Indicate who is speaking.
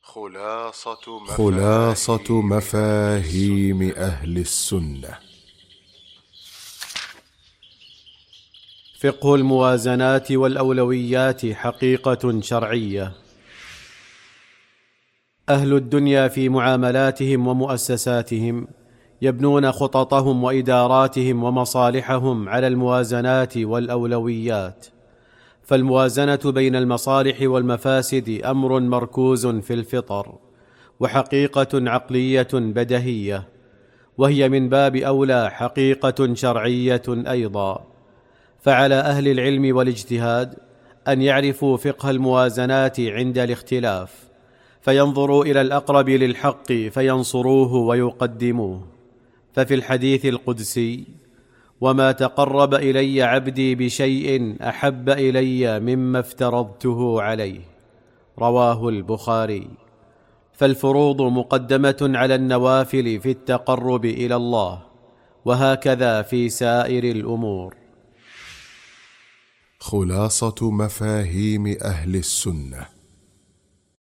Speaker 1: خلاصة مفاهيم أهل السنة.
Speaker 2: فقه الموازنات والأولويات حقيقة شرعية. أهل الدنيا في معاملاتهم ومؤسساتهم يبنون خططهم وإداراتهم ومصالحهم على الموازنات والأولويات، فالموازنة بين المصالح والمفاسد أمر مركوز في الفطر، وحقيقة عقلية بديهية، وهي من باب أولى حقيقة شرعية أيضا. فعلى أهل العلم والاجتهاد أن يعرفوا فقه الموازنات عند الاختلاف، فينظروا إلى الأقرب للحق فينصروه ويقدموه. ففي الحديث القدسي: وما تقرب إلي عبدي بشيء أحب إلي مما افترضته عليه، رواه البخاري. فالفروض مقدمة على النوافل في التقرب إلى الله، وهكذا في سائر الأمور.
Speaker 1: خلاصة مفاهيم أهل السنة.